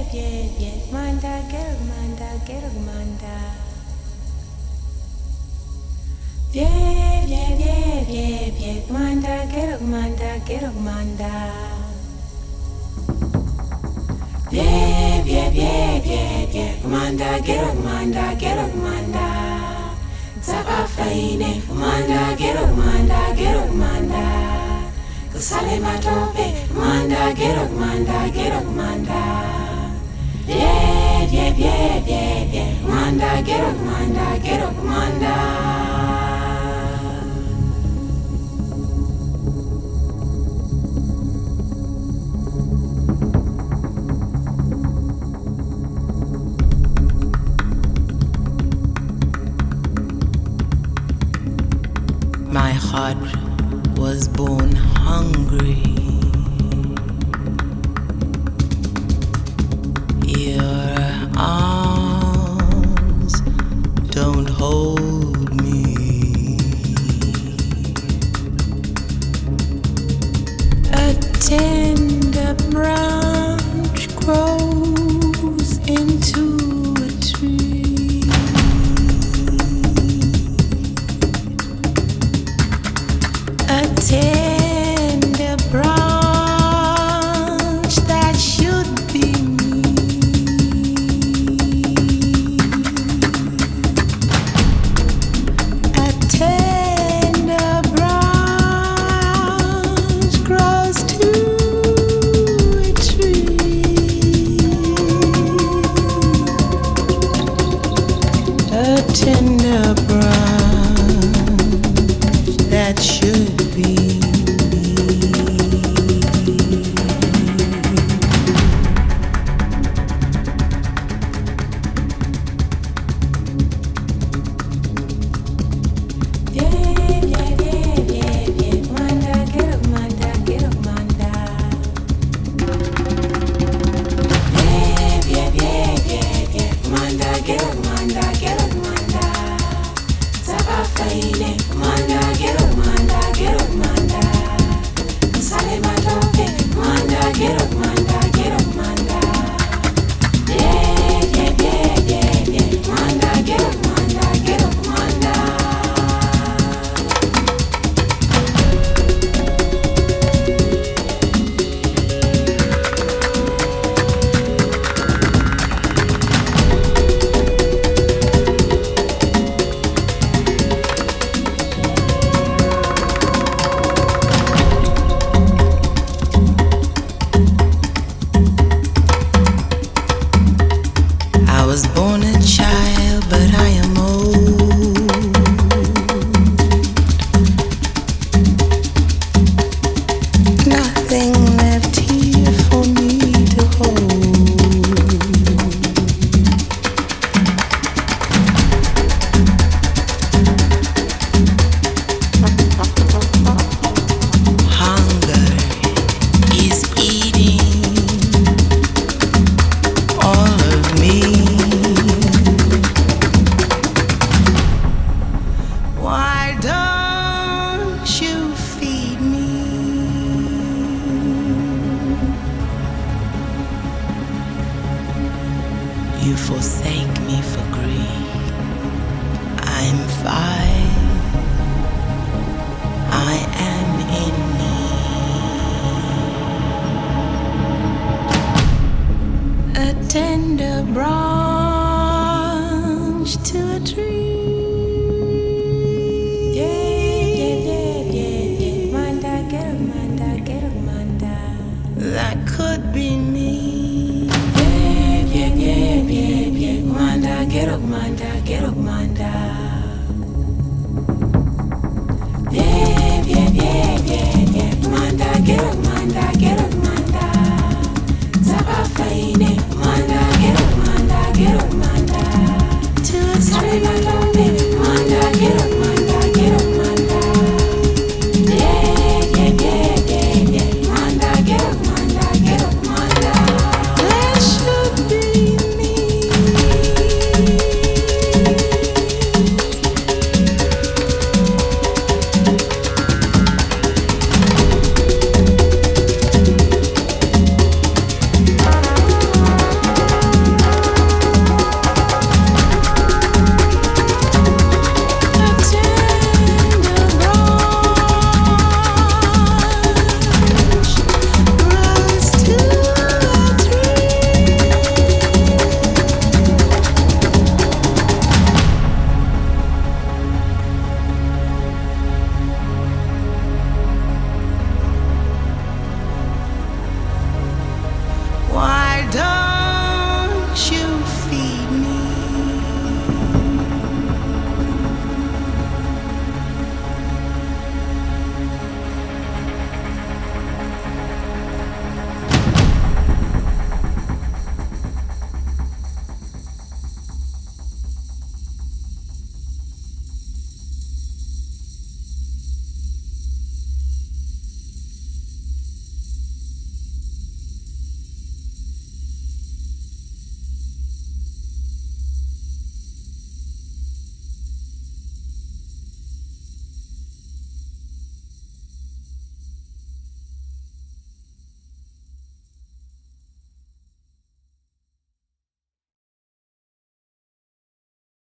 My heart was born hungry. Your arms don't hold me. A tender branch grows into a tree. A tender branch that should be me. A tender branch grows to a tree. A tender branch that should be me. I was born a child, but I am old. Nothing left here for me to hold. Hunger is eating all of me. Why don't you feed me? You forsake me for greed. I'm fine. I am in need. A tender branch to a tree. That could be me. Get up, Manda, get up,